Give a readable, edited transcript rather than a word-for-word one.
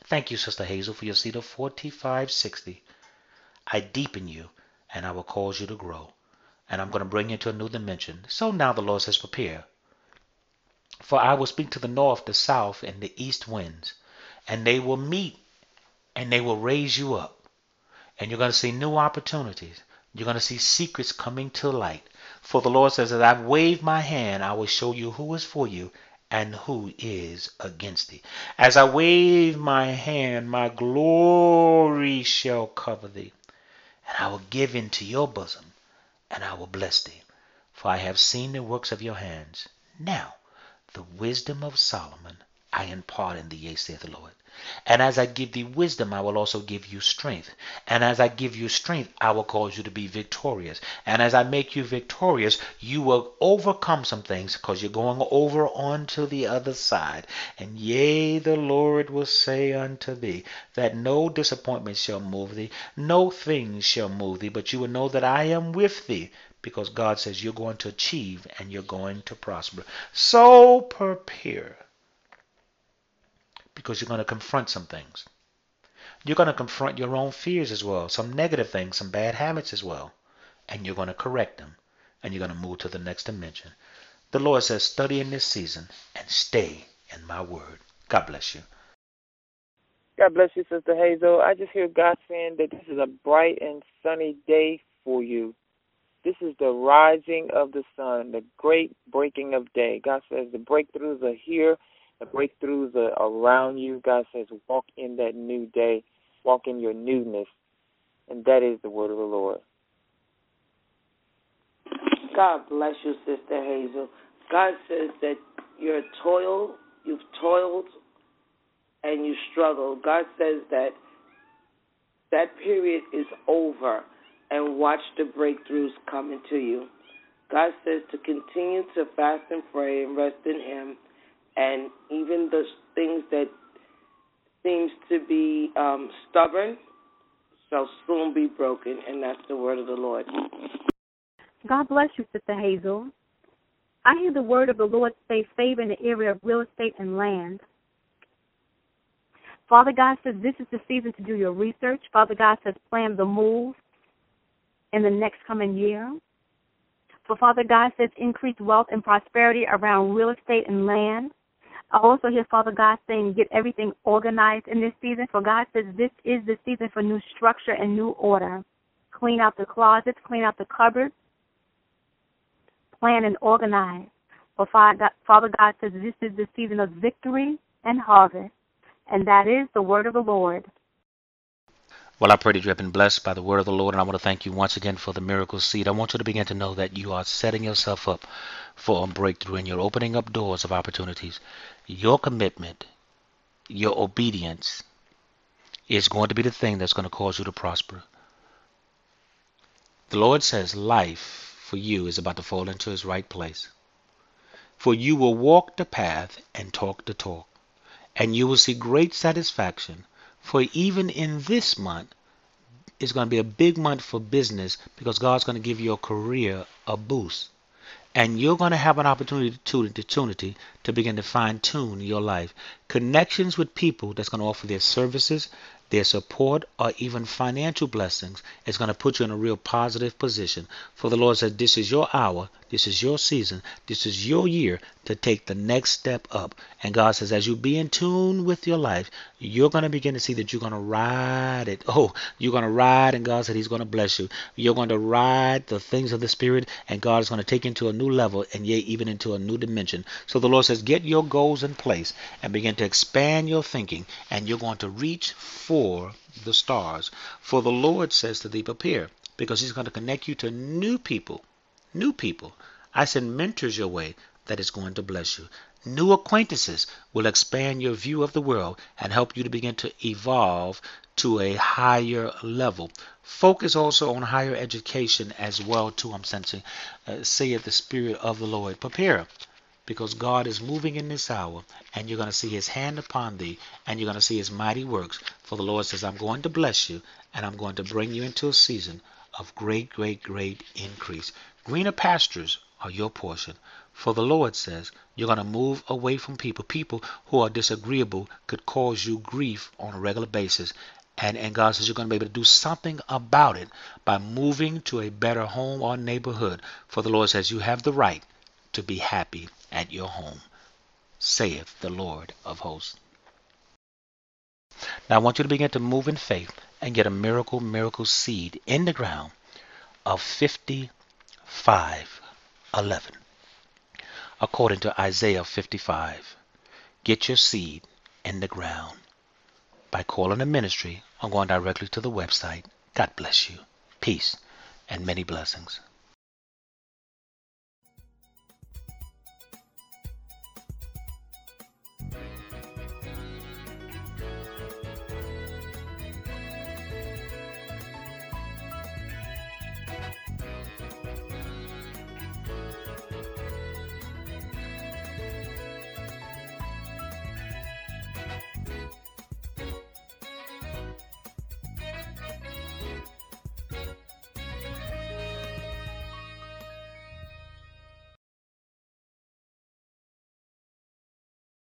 Thank you, Sister Hazel, for your seed of 4560. I deepen you, and I will cause you to grow. And I'm going to bring you to a new dimension. So now the Lord says, prepare. For I will speak to the north, the south, and the east winds, and they will meet, and they will raise you up. And you're going to see new opportunities. You're going to see secrets coming to light. For the Lord says, as I wave my hand, I will show you who is for you and who is against thee. As I wave my hand, my glory shall cover thee. And I will give into your bosom, and I will bless thee. For I have seen the works of your hands. Now the wisdom of Solomon I impart in thee, yea, saith the Lord. And as I give thee wisdom, I will also give you strength. And as I give you strength, I will cause you to be victorious. And as I make you victorious, you will overcome some things because you're going over onto the other side. And yea, the Lord will say unto thee that no disappointment shall move thee, no thing shall move thee, but you will know that I am with thee. Because God says you're going to achieve and you're going to prosper. So prepare. Because you're going to confront some things. You're going to confront your own fears as well. Some negative things, some bad habits as well. And you're going to correct them. And you're going to move to the next dimension. The Lord says, study in this season and stay in my word. God bless you. God bless you, Sister Hazel. I just hear God saying that this is a bright and sunny day for you. This is the rising of the sun, the great breaking of day. God says the breakthroughs are here. The breakthroughs are around you. God says walk in that new day. Walk in your newness. And that is the word of the Lord. God bless you, Sister Hazel. God says that you've toiled and you struggled. God says that that period is over, and watch the breakthroughs coming to you. God says to continue to fast and pray and rest in Him, and even the things that seems to be stubborn shall soon be broken, and that's the word of the Lord. God bless you, Sister Hazel. I hear the word of the Lord say favor in the area of real estate and land. Father God says this is the season to do your research. Father God says plan the move in the next coming year. For Father God says increase wealth and prosperity around real estate and land. I also hear Father God saying get everything organized in this season. For God says this is the season for new structure and new order. Clean out the closets, clean out the cupboards, plan and organize. For Father God says this is the season of victory and harvest. And that is the word of the Lord. Well, I pray that you have been blessed by the word of the Lord, and I want to thank you once again for the miracle seed. I want you to begin to know that you are setting yourself up for a breakthrough, and you're opening up doors of opportunities. Your commitment, your obedience is going to be the thing that's going to cause you to prosper. The Lord says life for you is about to fall into its right place. For you will walk the path and talk the talk, and you will see great satisfaction. For even in this month, it's going to be a big month for business because God's going to give your career a boost. And you're going to have an opportunity to begin to fine-tune your life. Connections with people that's going to offer their services, their support, or even financial blessings is going to put you in a real positive position. For the Lord says this is your hour, this is your season, this is your year to take the next step up. And God says as you be in tune with your life, you're going to begin to see that you're going to ride it. Oh, you're going to ride, and God said He's going to bless you. You're going to ride the things of the Spirit, and God is going to take you into a new level, and yea, even into a new dimension. So the Lord says get your goals in place and begin to expand your thinking, and you're going to reach for the stars. For the Lord says to thee, prepare, because He's going to connect you to new people. New people. I send mentors your way that is going to bless you. New acquaintances will expand your view of the world and help you to begin to evolve to a higher level. Focus also on higher education as well too. I'm sensing, saith the Spirit of the Lord. Prepare, because God is moving in this hour, and you're going to see His hand upon thee, and you're going to see His mighty works. For the Lord says, I'm going to bless you, and I'm going to bring you into a season of great, great, great increase. Greener pastures are your portion. For the Lord says you're going to move away from people. People who are disagreeable could cause you grief on a regular basis. And God says you're going to be able to do something about it by moving to a better home or neighborhood. For the Lord says you have the right to be happy at your home, saith the Lord of hosts. Now I want you to begin to move in faith and get a miracle seed in the ground of 55:11. According to Isaiah 55. Get your seed in the ground by calling the ministry or going directly to the website. God bless you. Peace and many blessings.